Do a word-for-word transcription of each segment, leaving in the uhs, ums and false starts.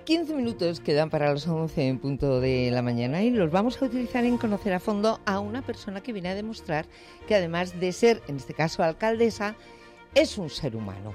quince minutos quedan para las once en punto de la mañana y los vamos a utilizar en conocer a fondo a una persona que viene a demostrar que además de ser, en este caso, alcaldesa, es un ser humano.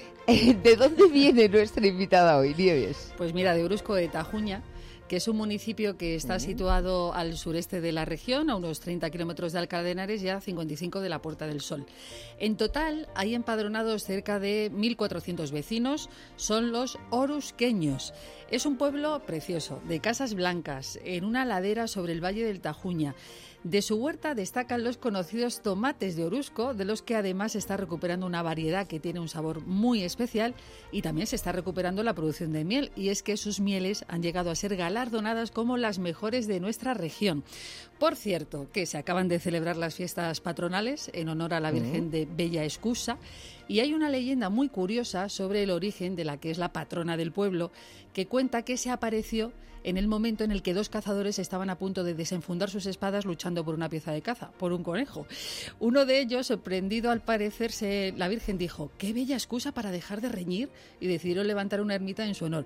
¿De dónde viene nuestra invitada hoy, Nieves? Pues mira, de Oruzco de Tajuña, que es un municipio que está uh-huh. situado al sureste de la región, a unos treinta kilómetros de Alcalá de Henares y a cincuenta y cinco de la Puerta del Sol. En total hay empadronados cerca de mil cuatrocientos vecinos, son los oruzqueños. Es un pueblo precioso, de casas blancas, en una ladera sobre el valle del Tajuña. De su huerta destacan los conocidos tomates de Oruzco, de los que además se está recuperando una variedad que tiene un sabor muy especial, y también se está recuperando la producción de miel, y es que sus mieles han llegado a ser galardonadas como las mejores de nuestra región. Por cierto, que se acaban de celebrar las fiestas patronales en honor a la Virgen de Bella Escusa, y hay una leyenda muy curiosa sobre el origen de la que es la patrona del pueblo, que cuenta que se apareció en el momento en el que dos cazadores estaban a punto de desenfundar sus espadas luchando por una pieza de caza, por un conejo. Uno de ellos, sorprendido al parecerse, la Virgen dijo: «¡Qué bella excusa para dejar de reñir!», y decidieron levantar una ermita en su honor.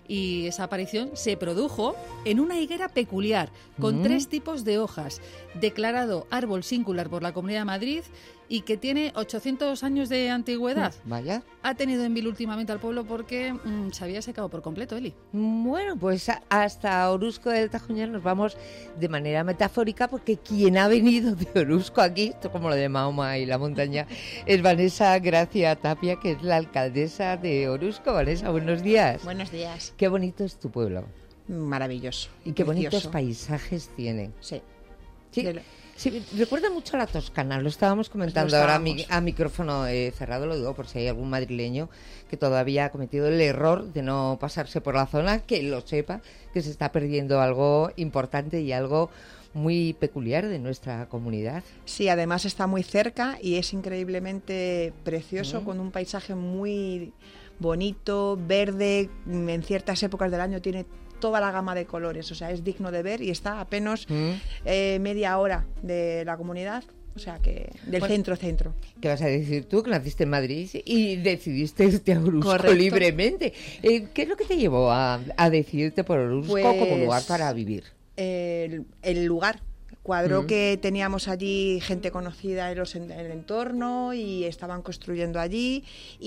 Y esa aparición se produjo en una higuera peculiar, con mm. tres tipos de hojas, declarado árbol singular por la Comunidad de Madrid y que tiene ochocientos años de antigüedad. Vaya. Ha tenido en vilo últimamente al pueblo porque mmm, se había secado por completo, Eli. Bueno, pues hasta Oruzco del Tajuña nos vamos de manera metafórica, porque quien ha venido de Oruzco aquí, esto como lo de Mahoma y la montaña, es Vanessa Gracia Tapia, que es la alcaldesa de Oruzco. Vanessa, buenos días. Buenos días. Qué bonito es tu pueblo. Maravilloso. Y qué precioso. Bonitos paisajes tiene. Sí. Sí. De lo... Sí, recuerda mucho a la Toscana, lo estábamos comentando lo ahora a, mi, a micrófono eh, cerrado, lo digo por si hay algún madrileño que todavía ha cometido el error de no pasarse por la zona, que lo sepa, que se está perdiendo algo importante y algo muy peculiar de nuestra comunidad. Sí, además está muy cerca y es increíblemente precioso, mm. con un paisaje muy bonito, verde, en ciertas épocas del año tiene toda la gama de colores, o sea, es digno de ver y está a apenas mm. eh, media hora de la comunidad, o sea, que del pues, centro centro. ¿Qué vas a decir tú, que naciste en Madrid y decidiste irte a Oruzco Correcto. libremente? Eh, ¿Qué es lo que te llevó a, a decidirte por Oruzco pues, como lugar para vivir? El, el lugar. Cuadró mm. que teníamos allí gente conocida en, los, en el entorno y estaban construyendo allí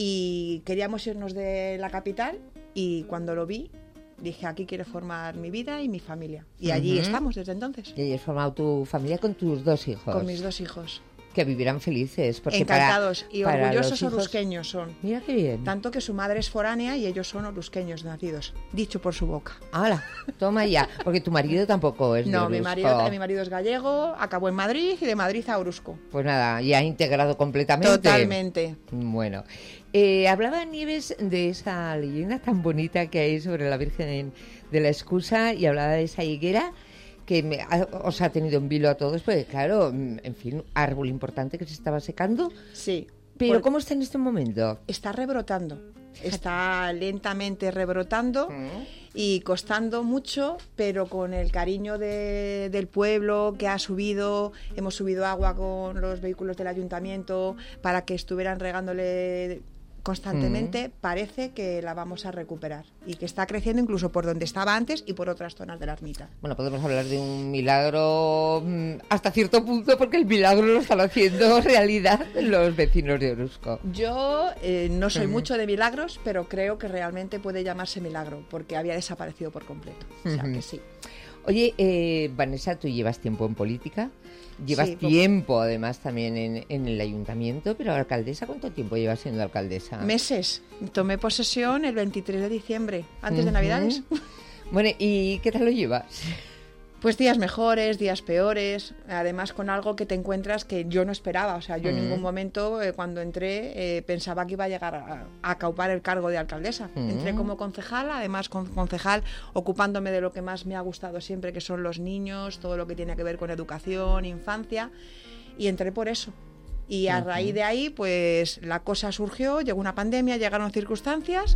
y queríamos irnos de la capital, y cuando lo vi dije: aquí quiero formar mi vida y mi familia. Y allí uh-huh. estamos desde entonces. Y allí has formado tu familia con tus dos hijos. Con mis dos hijos. Que vivirán felices. Porque encantados para, y para orgullosos hijos... oruzqueños son. Mira qué bien. Tanto que su madre es foránea y ellos son oruzqueños nacidos. Dicho por su boca. ¡Hala! Toma ya. Porque tu marido tampoco es de No, Oruzco. mi marido, mi marido es gallego, acabó en Madrid y de Madrid a Oruzco. Pues nada, ya integrado completamente. Totalmente. Bueno. Eh, hablaba Nieves de esa leyenda tan bonita que hay sobre la Virgen de la Excusa y hablaba de esa higuera que me, a, os ha tenido en vilo a todos, porque claro, en fin, árbol importante que se estaba secando. Sí. Pero ¿cómo está en este momento? Está rebrotando, está lentamente rebrotando ¿Mm? y costando mucho, pero con el cariño de, del pueblo que ha subido, hemos subido agua con los vehículos del ayuntamiento para que estuvieran regándole constantemente, mm. parece que la vamos a recuperar y que está creciendo incluso por donde estaba antes y por otras zonas de la ermita. Bueno, podemos hablar de un milagro hasta cierto punto, porque el milagro lo están haciendo realidad los vecinos de Oruzco. Yo eh, no soy mm. mucho de milagros, pero creo que realmente puede llamarse milagro porque había desaparecido por completo, o sea mm-hmm. que sí. Oye, eh, Vanessa, tú llevas tiempo en política, llevas sí, tiempo poco. además también en, en el ayuntamiento, pero alcaldesa, ¿cuánto tiempo llevas siendo alcaldesa? Meses. Tomé posesión el veintitrés de diciembre, antes uh-huh. de Navidades. Bueno, ¿y qué tal lo llevas? Pues días mejores, días peores, además con algo que te encuentras que yo no esperaba. O sea, yo mm. en ningún momento eh, cuando entré eh, pensaba que iba a llegar a, a ocupar el cargo de alcaldesa. Mm. Entré como concejal, además con concejal ocupándome de lo que más me ha gustado siempre, que son los niños, todo lo que tiene que ver con educación, infancia, y entré por eso. Y a uh-huh. raíz de ahí, pues la cosa surgió, llegó una pandemia, llegaron circunstancias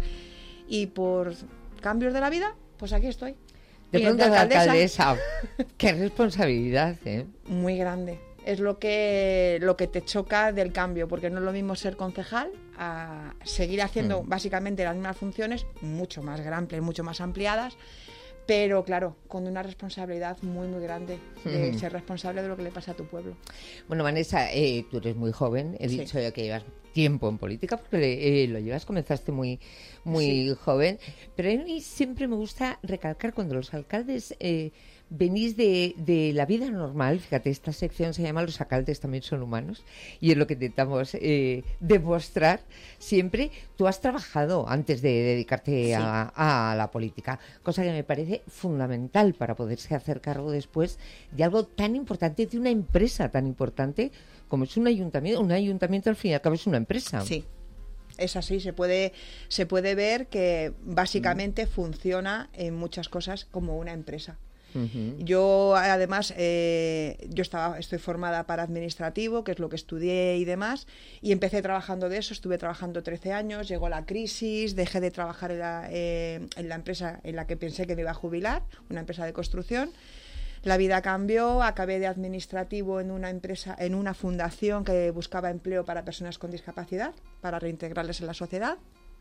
y por cambios de la vida, pues aquí estoy. De pronto la alcaldesa, qué responsabilidad, ¿eh? Muy grande, es lo que, lo que te choca del cambio, porque no es lo mismo ser concejal a seguir haciendo mm. básicamente las mismas funciones, mucho más grandes, mucho más ampliadas, pero claro, con una responsabilidad muy muy grande de mm. ser responsable de lo que le pasa a tu pueblo. Bueno, Vanessa, eh, tú eres muy joven, he sí. dicho ya que llevas tiempo en política, porque eh, lo llevas, comenzaste muy muy sí. joven, pero a mí siempre me gusta recalcar cuando los alcaldes eh, venís de, de la vida normal. Fíjate, esta sección se llama Los alcaldes también son humanos, y es lo que intentamos eh, demostrar siempre. Tú has trabajado antes de dedicarte sí. a, a la política, cosa que me parece fundamental para poderse hacer cargo después de algo tan importante, de una empresa tan importante como es un ayuntamiento. Un ayuntamiento al fin y al cabo es una empresa. Sí. Es así, se puede, se puede ver que básicamente mm. funciona en muchas cosas como una empresa. Uh-huh. Yo además eh, yo estaba, estoy formada para administrativo, que es lo que estudié y demás, y empecé trabajando de eso, estuve trabajando trece años, llegó la crisis, dejé de trabajar en la, eh, en la empresa en la que pensé que me iba a jubilar, una empresa de construcción. La vida cambió, acabé de administrativo en una empresa, en una fundación que buscaba empleo para personas con discapacidad, para reintegrarles en la sociedad.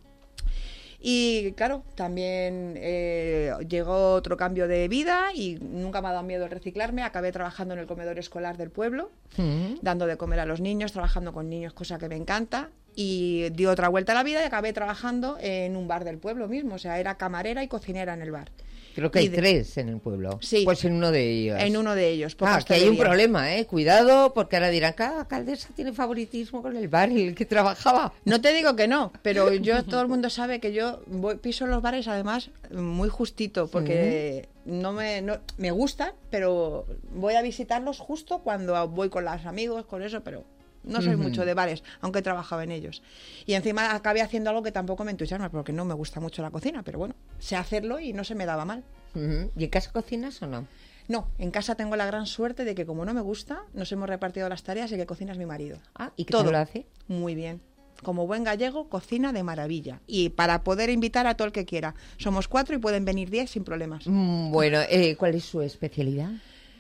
Y claro, también eh, llegó otro cambio de vida y nunca me ha dado miedo el reciclarme. Acabé trabajando en el comedor escolar del pueblo, uh-huh. dando de comer a los niños, trabajando con niños, cosa que me encanta. Y di otra vuelta a la vida y acabé trabajando en un bar del pueblo mismo. O sea, era camarera y cocinera en el bar. Creo que hay de... tres en el pueblo. Sí. Pues en uno de ellos. En uno de ellos. Ah, que hay un problema, ¿eh? Cuidado, porque ahora dirán, cada alcaldesa tiene favoritismo con el bar y el que trabajaba. No te digo que no, pero yo, todo el mundo sabe que yo voy, piso los bares, además, muy justito, porque sí. no me no, me gustan, pero voy a visitarlos justo cuando voy con los amigos, con eso, pero... No soy uh-huh. mucho de bares, aunque he trabajado en ellos. Y encima acabé haciendo algo que tampoco me entusiasma, porque no me gusta mucho la cocina, pero bueno, sé hacerlo y no se me daba mal. Uh-huh. ¿Y en casa cocinas o no? No, en casa tengo la gran suerte de que como no me gusta, nos hemos repartido las tareas y que cocina es mi marido. Ah, ¿y qué todo lo hace? Muy bien. Como buen gallego, cocina de maravilla. Y para poder invitar a todo el que quiera. Somos cuatro y pueden venir diez sin problemas. Mm, bueno, eh, ¿cuál es su especialidad?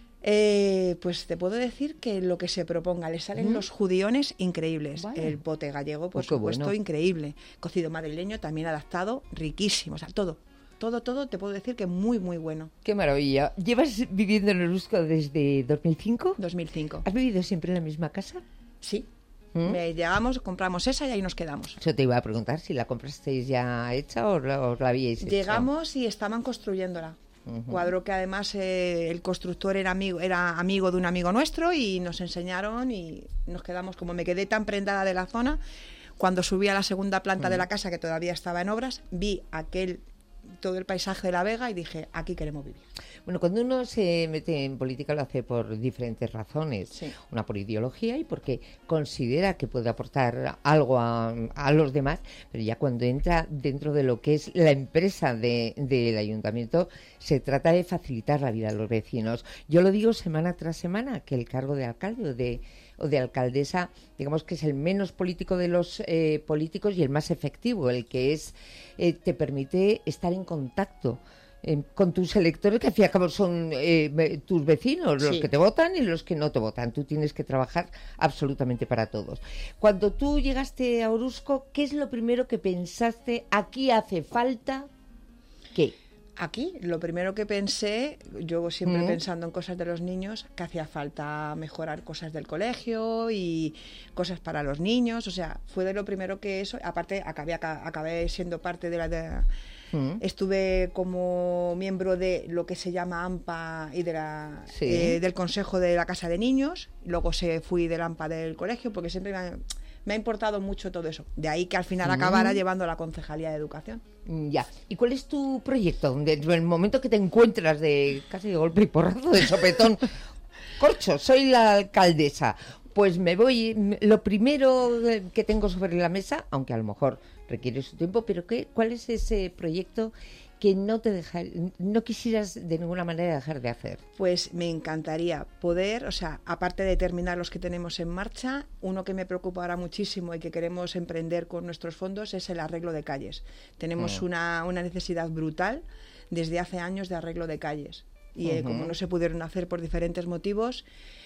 Eh, pues te puedo decir que lo que se proponga, le salen ¿Mm? los judiones increíbles. Vale. El pote gallego, por oh, supuesto, bueno. increíble. Cocido madrileño, también adaptado, riquísimo. O sea, todo, todo, todo te puedo decir que muy, muy bueno. Qué maravilla. ¿Llevas viviendo en Oruzco desde dos mil cinco? dos mil cinco. ¿Has vivido siempre en la misma casa? Sí. ¿Mm? Me llegamos, compramos esa y ahí nos quedamos. Yo te iba a preguntar si la comprasteis ya hecha o la, o la habíais hecho. Llegamos y estaban construyéndola. Uh-huh. Cuadro que además eh, el constructor era amigo, era amigo de un amigo nuestro y nos enseñaron y nos quedamos, como me quedé tan prendada de la zona, cuando subí a la segunda planta uh-huh. de la casa, que todavía estaba en obras, vi aquel todo el paisaje de la Vega y dije, aquí queremos vivir. Bueno, cuando uno se mete en política lo hace por diferentes razones. Sí. Una por ideología y porque considera que puede aportar algo a, a los demás, pero ya cuando entra dentro de lo que es la empresa de, del ayuntamiento, se trata de facilitar la vida a los vecinos. Yo lo digo semana tras semana, que el cargo de alcalde o de, o de alcaldesa, digamos que es el menos político de los eh, políticos y el más efectivo, el que es eh, te permite estar en contacto Eh, con tus electores, que al fin y al cabo son eh, tus vecinos, los sí. que te votan y los que no te votan. Tú tienes que trabajar absolutamente para todos. Cuando tú llegaste a Oruzco, ¿qué es lo primero que pensaste? ¿Aquí hace falta qué? Aquí, lo primero que pensé, yo siempre ¿Mm? pensando en cosas de los niños, que hacía falta mejorar cosas del colegio y cosas para los niños. O sea, fue de lo primero que eso. Aparte, acabé, acabé siendo parte de la... De, ¿Mm? Estuve como miembro de lo que se llama AMPA y de la, sí. eh, del Consejo de la Casa de Niños. Luego se fui del AMPA del colegio, porque siempre me ha, me ha importado mucho todo eso. De ahí que al final ¿Mm? acabara llevando la Concejalía de Educación. Ya. ¿Y cuál es tu proyecto? En el momento que te encuentras de casi de golpe y porrazo, de sopetón, corcho, soy la alcaldesa, pues me voy, lo primero que tengo sobre la mesa, aunque a lo mejor requiere su tiempo, pero ¿qué, ¿cuál es ese proyecto que no te deja, no quisieras de ninguna manera dejar de hacer? Pues me encantaría poder, o sea, aparte de terminar los que tenemos en marcha, uno que me preocupa ahora muchísimo y que queremos emprender con nuestros fondos es el arreglo de calles. Tenemos uh-huh. una, una necesidad brutal desde hace años de arreglo de calles. Y eh, uh-huh. como no se pudieron hacer por diferentes motivos,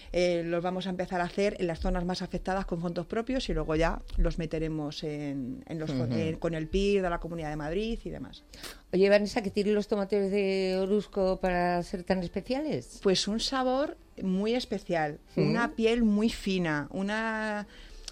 eh, los vamos a empezar a hacer en las zonas más afectadas con fondos propios y luego ya los meteremos en, en los, uh-huh. eh, con el P I R de la Comunidad de Madrid y demás. Oye, Vanessa, ¿qué tienen los tomates de Orusco para ser tan especiales? Pues un sabor muy especial, uh-huh. una piel muy fina, una...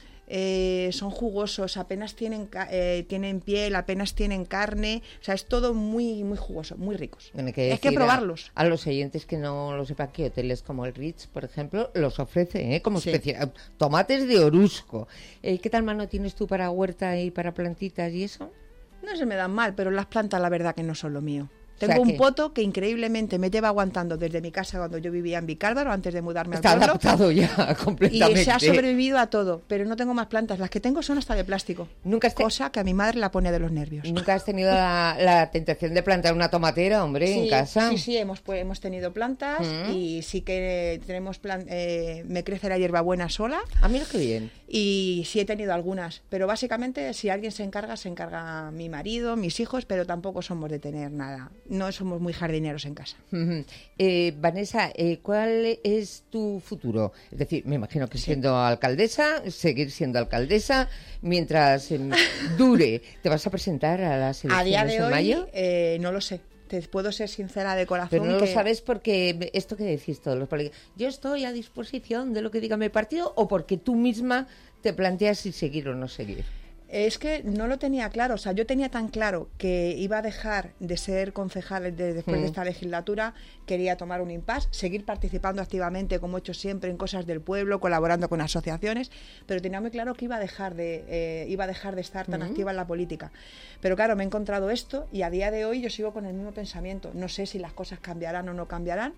Eh, son jugosos, apenas tienen eh, tienen piel, apenas tienen carne, o sea, es todo muy muy jugoso, muy ricos. Tiene que Hay que probarlos. A, a los oyentes que no lo sepan, que hoteles como el Ritz, por ejemplo, los ofrece, ¿eh? Como sí. especial. Tomates de Orusco. Eh, ¿Qué tal mano tienes tú para huerta y para plantitas y eso? No se me dan mal, pero las plantas la verdad que no son lo mío. Tengo o sea, un ¿qué? poto que increíblemente me lleva aguantando desde mi casa cuando yo vivía en Vicálvaro, antes de mudarme Está al pueblo. Está adaptado ya completamente. Y se ha sobrevivido a todo, pero no tengo más plantas. Las que tengo son hasta de plástico. ¿Nunca has te... Cosa que a mi madre la pone de los nervios. ¿Nunca has tenido la, la tentación de plantar una tomatera, hombre, sí, en casa? Sí, sí, hemos, pues, hemos tenido plantas mm. y sí que tenemos plan, eh, me crece la hierbabuena sola. Ah, mira qué bien. Y sí he tenido algunas, pero básicamente si alguien se encarga, se encarga mi marido, mis hijos, pero tampoco somos de tener nada. No somos muy jardineros en casa. Uh-huh. eh, Vanessa, eh, ¿cuál es tu futuro? Es decir, me imagino que siendo sí. alcaldesa, seguir siendo alcaldesa, mientras eh, dure. ¿Te vas a presentar a las elecciones a día de en hoy, mayo? Eh, no lo sé. Te puedo ser sincera de corazón. Pero no que... lo sabes porque esto que decís todos los políticos. Yo estoy a disposición de lo que diga mi partido, o porque tú misma te planteas si seguir o no seguir. Es que no lo tenía claro, o sea, yo tenía tan claro que iba a dejar de ser concejal de, después mm. de esta legislatura, quería tomar un impasse, seguir participando activamente, como he hecho siempre, en cosas del pueblo, colaborando con asociaciones, pero tenía muy claro que iba a dejar de, eh, iba a dejar de estar tan mm. activa en la política. Pero claro, me he encontrado esto y a día de hoy yo sigo con el mismo pensamiento. No sé si las cosas cambiarán o no cambiarán,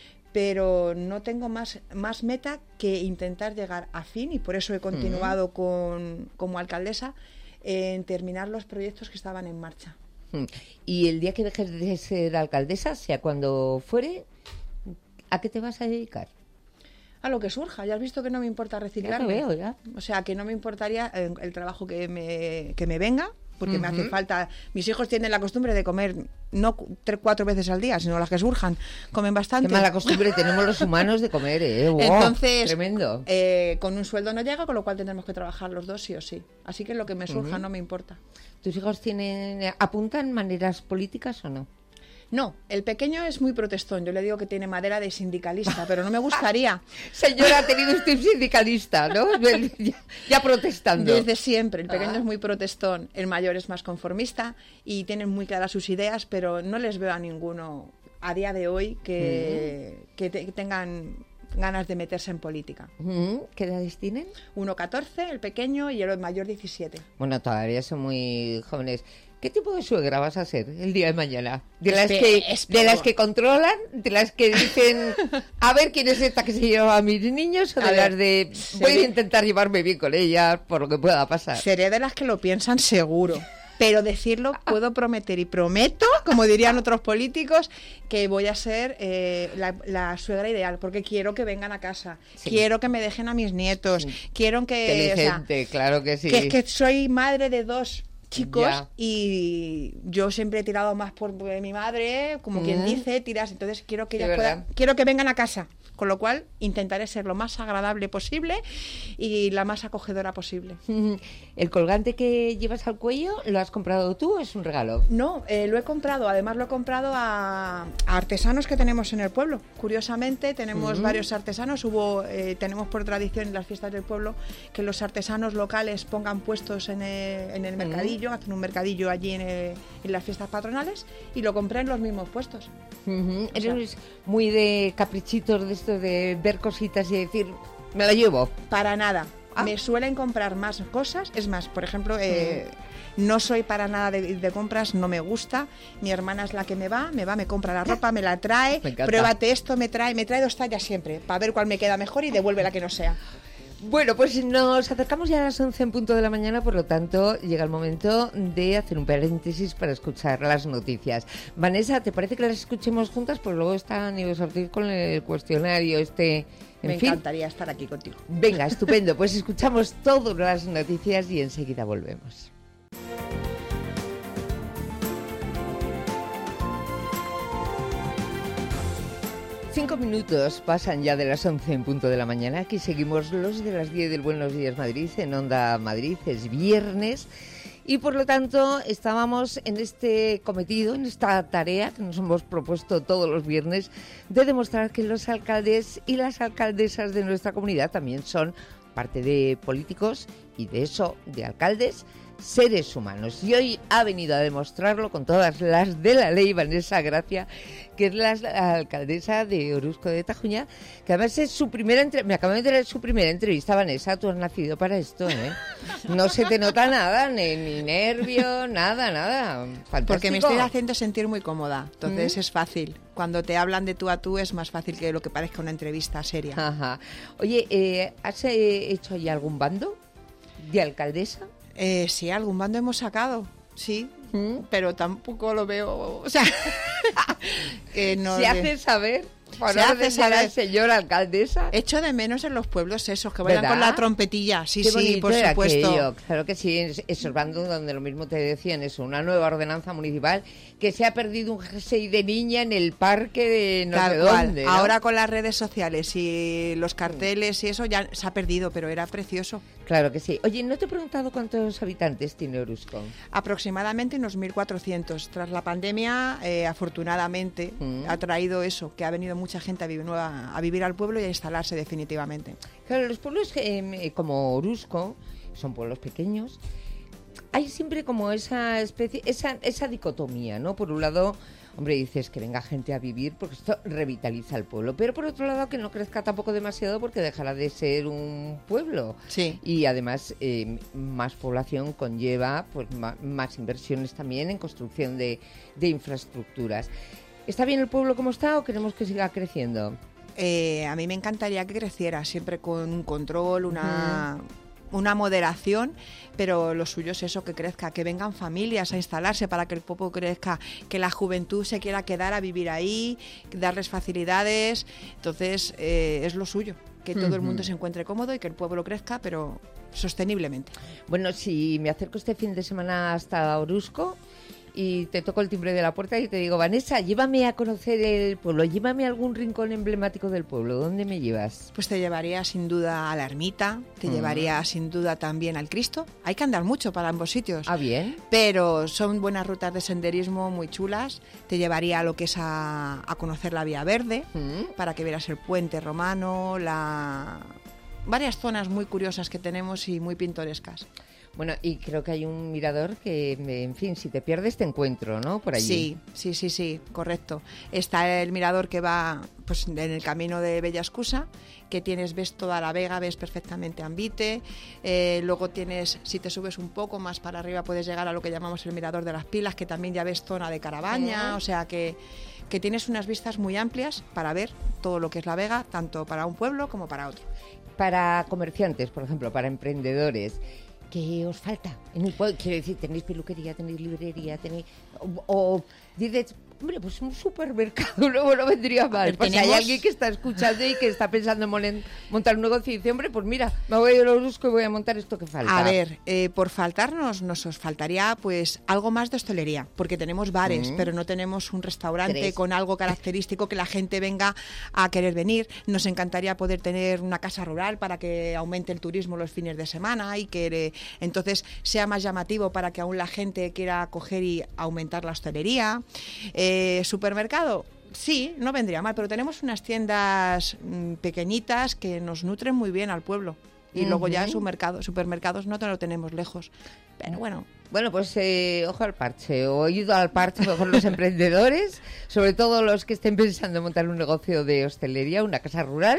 pero no tengo más, más meta que intentar llegar a fin, y por eso he continuado uh-huh. con, como alcaldesa en terminar los proyectos que estaban en marcha. Y el día que dejes de ser alcaldesa, sea cuando fuere, ¿a qué te vas a dedicar? A lo que surja. Ya has visto que no me importa reciclarme. Ya lo veo, ya. O sea, que no me importaría el, el trabajo que me, que me venga, porque uh-huh. me hace falta. Mis hijos tienen la costumbre de comer no tres, cuatro veces al día, sino las que surjan. Comen bastante. Qué mala costumbre tenemos los humanos de comer, ¿eh? Wow, entonces, tremendo. Eh, con un sueldo no llega, con lo cual tendremos que trabajar los dos sí o sí. Así que lo que me surja uh-huh. no me importa. ¿Tus hijos tienen apuntan maneras políticas o no? No, el pequeño es muy protestón. Yo le digo que tiene madera de sindicalista, pero no me gustaría. Señora, ha tenido usted sindicalista, ¿no? Ya, ya protestando. Desde siempre. El pequeño ah. es muy protestón, el mayor es más conformista y tienen muy claras sus ideas, pero no les veo a ninguno a día de hoy que, mm. que, te, que tengan ganas de meterse en política. Mm. ¿Qué edades tienen? Uno catorce, el pequeño, y el mayor diecisiete. Bueno, todavía son muy jóvenes. ¿Qué tipo de suegra vas a ser el día de mañana? ¿De las, Espe- que, espero. ¿De las que controlan? ¿De las que dicen, a ver quién es esta que se lleva a mis niños? ¿O de a las ver, de, voy a intentar llevarme bien con ella por lo que pueda pasar? Seré de las que lo piensan seguro. Pero decirlo puedo prometer y prometo, como dirían otros políticos, que voy a ser eh, la, la suegra ideal, porque quiero que vengan a casa, sí. quiero que me dejen a mis nietos, sí. quiero que... Inteligente, o sea, claro que sí. Que, que soy madre de dos chicos ya. Y yo siempre he tirado más por mi madre, como mm. quien dice, tiras, entonces quiero que ellas puedan, quiero que vengan a casa. Con lo cual, intentaré ser lo más agradable posible y la más acogedora posible. ¿El colgante que llevas al cuello lo has comprado tú o es un regalo? No, eh, lo he comprado. Además, lo he comprado a, a artesanos que tenemos en el pueblo. Curiosamente, tenemos uh-huh. varios artesanos. Hubo, eh, tenemos por tradición en las fiestas del pueblo que los artesanos locales pongan puestos en el, en el mercadillo, uh-huh. hacen un mercadillo allí en, el, en las fiestas patronales, y lo compré en los mismos puestos. Uh-huh. O sea, ¿eres muy de caprichitos de esto de ver cositas y decir, me la llevo? Para nada. Ah. Me suelen comprar más cosas. Es más, por ejemplo, eh, mm. no soy para nada de, de compras, no me gusta. Mi hermana es la que me va, me va, me compra la ropa, me la trae, me pruébate esto, me trae, me trae dos tallas siempre, para ver cuál me queda mejor y devuelve la que no sea. Bueno, pues nos acercamos ya a las once en punto de la mañana, por lo tanto llega el momento de hacer un paréntesis para escuchar las noticias. Vanessa, ¿te parece que las escuchemos juntas? Pues luego está Nieves Ortiz con el cuestionario este... En Me fin. encantaría estar aquí contigo. Venga, estupendo, pues escuchamos todas las noticias y enseguida volvemos. Cinco minutos pasan ya de las once en punto de la mañana. Aquí seguimos los de las diez del Buenos Días Madrid en Onda Madrid. Es viernes y por lo tanto estábamos en este cometido, en esta tarea que nos hemos propuesto todos los viernes de demostrar que los alcaldes y las alcaldesas de nuestra comunidad también son parte de políticos y de eso, de alcaldes, seres humanos. Y hoy ha venido a demostrarlo con todas las de la ley Vanessa Gracia, que es la, la alcaldesa de Oruzco de Tajuña, que además es su primera entrevista. Me acabo de enterar de su primera entrevista, Vanessa. Tú has nacido para esto, ¿eh? No se te nota nada, ni, ni nervio, nada, nada. Fantástico. Porque me estoy haciendo sentir muy cómoda, entonces ¿Mm? Es fácil. Cuando te hablan de tú a tú es más fácil que lo que parezca una entrevista seria. Ajá. Oye, eh, ¿has eh, hecho ya algún bando de alcaldesa? Eh, sí, algún bando hemos sacado, sí, ¿Mm? Pero tampoco lo veo, o sea, que no se hace saber, por orden de la señora alcaldesa. Echo de menos en los pueblos esos, que vayan con la trompetilla, sí, sí, por era supuesto. Aquello. Claro que sí, esos bandos donde lo mismo te decían eso, una nueva ordenanza municipal, que se ha perdido un jersey de niña en el parque de no Tal sé cual. dónde, ¿no? Ahora con las redes sociales y los carteles y eso ya se ha perdido, pero era precioso. Claro que sí. Oye, ¿no te he preguntado cuántos habitantes tiene Oruzco? Aproximadamente unos mil cuatrocientos. Tras la pandemia, eh, afortunadamente, mm. ha traído eso, que ha venido mucha gente a vivir, nueva, a vivir al pueblo y a instalarse definitivamente. Claro, los pueblos eh, como Oruzco son pueblos pequeños. Hay siempre como esa especie, esa, esa dicotomía, ¿no? Por un lado, hombre, dices que venga gente a vivir porque esto revitaliza el pueblo, pero por otro lado que no crezca tampoco demasiado porque dejará de ser un pueblo. Sí. Y además eh, más población conlleva pues más, más inversiones también en construcción de, de infraestructuras. ¿Está bien el pueblo como está o queremos que siga creciendo? Eh, a mí me encantaría que creciera, siempre con un control, una... Uh-huh. una moderación, pero lo suyo es eso, que crezca, que vengan familias a instalarse para que el pueblo crezca, que la juventud se quiera quedar a vivir ahí, darles facilidades. Entonces, eh, es lo suyo, que todo uh-huh. el mundo se encuentre cómodo y que el pueblo crezca, pero sosteniblemente. Bueno, si me acerco este fin de semana hasta Oruzco y te toco el timbre de la puerta y te digo, Vanessa, llévame a conocer el pueblo, llévame a algún rincón emblemático del pueblo, ¿dónde me llevas? Pues te llevaría sin duda a la ermita, te mm. llevaría sin duda también al Cristo. Hay que andar mucho para ambos sitios. Ah, bien. Pero son buenas rutas de senderismo muy chulas. Te llevaría a lo que es a, a conocer la Vía Verde, mm. para que vieras el puente romano, la... varias zonas muy curiosas que tenemos y muy pintorescas. Bueno, y creo que hay un mirador que, en fin, si te pierdes te encuentro, ¿no? Por allí. Sí, sí, sí, sí, correcto. Está el mirador que va pues en el camino de Bellascusa, que tienes, ves toda la vega, ves perfectamente Ambite. Eh, luego tienes, si te subes un poco más para arriba, puedes llegar a lo que llamamos el mirador de las Pilas, que también ya ves zona de Carabaña, uh-huh. o sea que, que tienes unas vistas muy amplias para ver todo lo que es la vega, tanto para un pueblo como para otro. Para comerciantes, por ejemplo, para emprendedores, ¿qué os falta? En el pueblo, quiero decir, tenéis peluquería, tenéis librería, tenéis... O, o dices, hombre, pues un supermercado luego no vendría mal. Pues si hay alguien que está escuchando y que está pensando en montar un negocio y dice, hombre, pues mira, me voy a Oruzco y voy a montar esto que falta. A ver, eh, por faltarnos, nos os faltaría pues algo más de hostelería, porque tenemos bares, mm. pero no tenemos un restaurante ¿Tres? Con algo característico que la gente venga a querer venir. Nos encantaría poder tener una casa rural para que aumente el turismo los fines de semana y que eh, entonces sea más llamativo para que aún la gente quiera coger y aumentar la hostelería. Eh, Eh, supermercado, sí, no vendría mal, pero tenemos unas tiendas mmm, pequeñitas que nos nutren muy bien al pueblo. Y uh-huh. luego ya supermercados, supermercados no te lo tenemos lejos. Pero bueno. Bueno, pues eh, ojo al parche, oído al parche con los emprendedores, sobre todo los que estén pensando en montar un negocio de hostelería, una casa rural.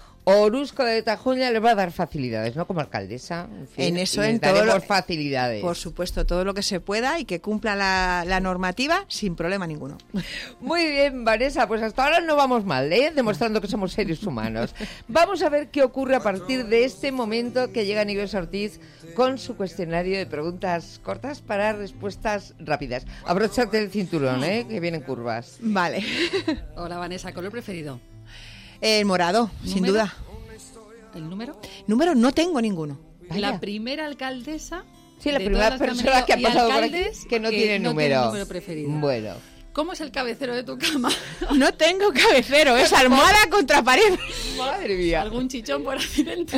Oruzco de Tajuña les va a dar facilidades, ¿no? Como alcaldesa. En, fin, en eso, en todo lo, facilidades. Por supuesto, todo lo que se pueda y que cumpla la, la normativa sin problema ninguno. Muy bien, Vanessa, pues hasta ahora no vamos mal, ¿eh? Demostrando que somos seres humanos. Vamos a ver qué ocurre a partir de este momento que llega Nieves Ortiz con su cuestionario de preguntas cortas para respuestas rápidas. Abróchate el cinturón, ¿eh? Que vienen curvas. Vale. Hola, Vanessa, ¿color preferido? El morado, ¿Número? Sin duda. ¿El número? Número no tengo ninguno. Vaya. La primera alcaldesa. Sí, la primera persona que ha pasado por aquí que no que tiene no número. Tiene número preferido. Bueno. ¿Cómo es el cabecero de tu cama? No tengo cabecero, es almohada contra pared. Madre mía. ¿Algún chichón por accidente?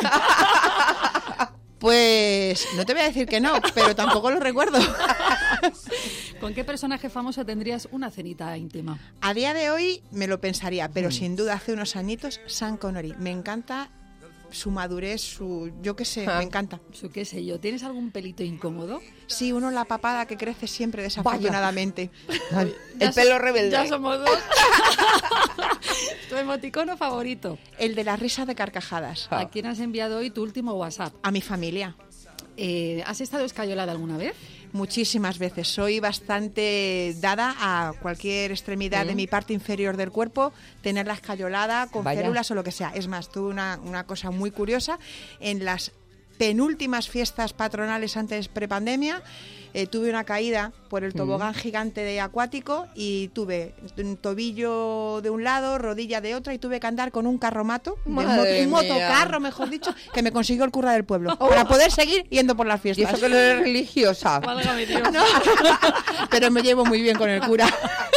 Pues no te voy a decir que no, pero tampoco lo recuerdo. ¿Con qué personaje famoso tendrías una cenita íntima? A día de hoy me lo pensaría, pero Mm. sin duda hace unos añitos Sean Connery. Me encanta su madurez, su... yo qué sé, Ah. me encanta. Su qué sé yo. ¿Tienes algún pelito incómodo? Sí, uno la papada que crece siempre desafortunadamente. El so- pelo rebelde. Ya somos dos. ¿Tu emoticono favorito? El de la risa de carcajadas. ¿A quién has enviado hoy tu último WhatsApp? A mi familia. Eh, ¿Has estado escayolada alguna vez? Muchísimas veces. Soy bastante dada a cualquier extremidad Mm. de mi parte inferior del cuerpo, tenerla escayolada, con Vaya. férulas o lo que sea. Es más, tuve una, una cosa muy curiosa. En las penúltimas fiestas patronales antes prepandemia, eh, tuve una caída por el tobogán gigante de acuático y tuve un tobillo de un lado, rodilla de otra y tuve que andar con un carromato, de un, moto- Madre un mía. motocarro, mejor dicho, que me consiguió el cura del pueblo, para poder seguir yendo por las Y fiestas. eso que no eres religiosa. Válgame Dios. No, pero me llevo muy bien con el cura.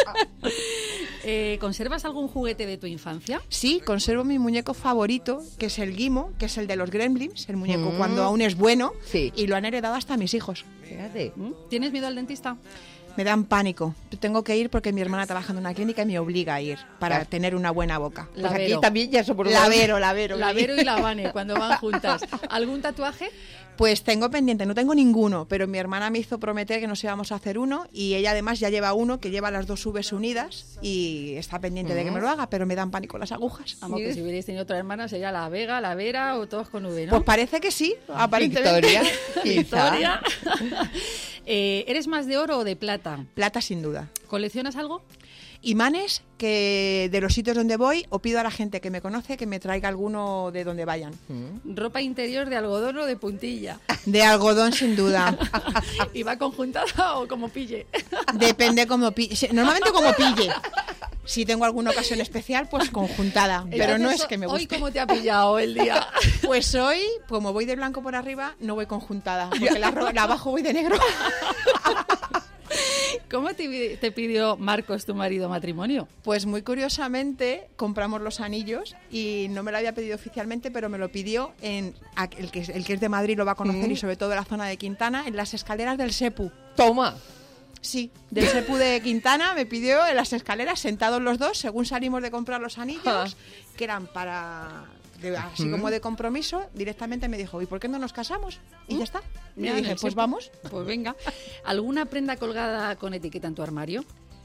Eh, ¿Conservas algún juguete de tu infancia? Sí, conservo mi muñeco favorito, que es el Guimo, que es el de los Gremlins, el muñeco Mm. cuando aún es bueno, Sí. y lo han heredado hasta mis hijos. Fíjate. ¿Mm? ¿Tienes miedo al dentista? Me dan pánico. Tengo que ir porque mi hermana trabaja en una clínica y me obliga a ir para Claro. tener una buena boca. Pues aquí Lavero. también ya somos Lavero, lavero. La Vero y la Vane, cuando van juntas. ¿Algún tatuaje? Pues tengo pendiente, no tengo ninguno, pero mi hermana me hizo prometer que nos íbamos a hacer uno y ella además ya lleva uno que lleva las dos V's unidas y está pendiente de que me lo haga, pero me dan pánico las agujas. Vamos, que si hubierais tenido otra hermana sería la Vega, la Vera o todos con V, ¿no? Pues parece que sí, aparentemente. Victoria. quizá. Victoria. Eh, ¿Eres más de oro o de plata? Plata sin duda. ¿Coleccionas algo? Imanes que de los sitios donde voy o pido a la gente que me conoce que me traiga alguno de donde vayan. Mm. ¿Ropa interior de algodón o de puntilla? De algodón sin duda. ¿Y va conjuntada o como pille? Depende como pille. Normalmente como pille. Si tengo alguna ocasión especial, pues conjuntada. Pero no Entonces, es que me ¿Hoy guste. cómo te ha pillado el día? Pues hoy, como voy de blanco por arriba, no voy conjuntada. Porque la, ro- la abajo voy de negro. ¿Cómo te, te pidió Marcos, tu marido, matrimonio? Pues muy curiosamente compramos los anillos y no me lo había pedido oficialmente, pero me lo pidió en el que, es- el que es de Madrid lo va a conocer Mm. y sobre todo en la zona de Quintana, en las escaleras del Sepu. Toma. Sí, del Sepu de Quintana me pidió en las escaleras, sentados los dos, según salimos de comprar los anillos, Ah. que eran para... de- así Ujú. como de compromiso, directamente me dijo, ¿y por qué no nos casamos? Y ya está. Y Mira, le en dije, el pues Sepu. vamos. Pues venga. ¿Alguna prenda colgada con etiqueta en tu armario?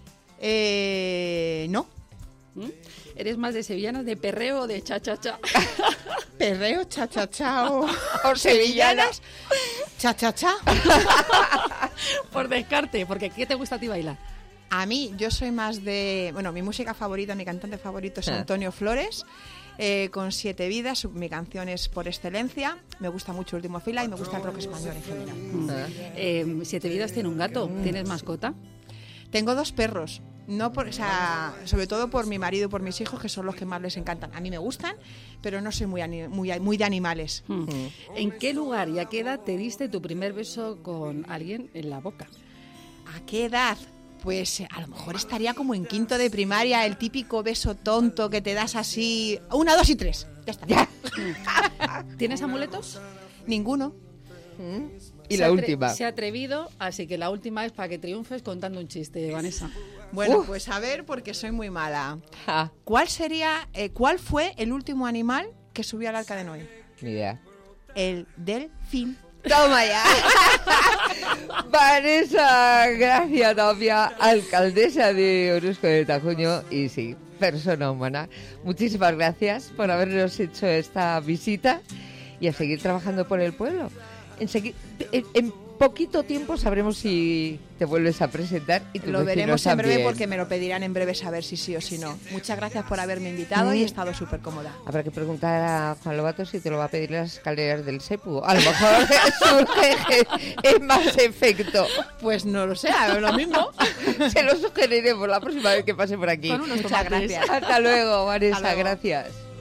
Eh, no. ¿Mm? ¿Eres más de sevillanas, de perreo o de cha-cha-cha? Perreo, cha cha cha o, O sevillanas. cha cha cha. Por descarte, porque ¿qué te gusta a ti bailar? A mí, yo soy más de... Bueno, mi música favorita, mi cantante favorito es Ah. Antonio Flores, eh, con Siete Vidas, su- mi canción es por excelencia. Me gusta mucho Último Fila y me gusta el rock español en general. Ah. Eh, Siete Vidas tiene un gato. ¿Tienes mascota? Tengo dos perros, no por, o sea, sobre todo por mi marido y por mis hijos, que son los que más les encantan. A mí me gustan, pero no soy muy, ani- muy, muy de animales. Hmm. ¿En qué lugar y a qué edad te diste tu primer beso con alguien en la boca? ¿A qué edad? Pues eh, a lo mejor estaría como en quinto de primaria, el típico beso tonto que te das así. Una, dos y tres. Ya está. Ya. ¿Tienes amuletos? Ninguno. Mm. Y Se la atre- última. Se ha atrevido, así que la última es para que triunfes contando un chiste, Vanessa. Bueno, Uf. pues a ver, porque soy muy mala. Ah, ¿Cuál sería, eh, cuál fue el último animal que subió al arca de Noé? ni idea. El delfín. Toma ya. Vanessa Gracia Tapia, alcaldesa de Orozco de Tajuño y sí, persona humana. Muchísimas gracias por habernos hecho esta visita y a seguir trabajando por el pueblo. En, segui- en, en poquito tiempo sabremos si te vuelves a presentar y tus Lo vecinos veremos en breve también. porque me lo pedirán en breve saber si sí o si no. Muchas gracias por haberme invitado y he Mm. estado súper cómoda. Habrá que preguntar a Juan Lobato si te lo va a pedir en las escaleras del Sepu. A lo mejor surge es más efecto. Pues no lo sé, a lo mismo. Se lo sugeriremos la próxima vez que pase por aquí. Con unos Muchas tomates. gracias. Hasta luego, Vanessa, Hasta luego. gracias.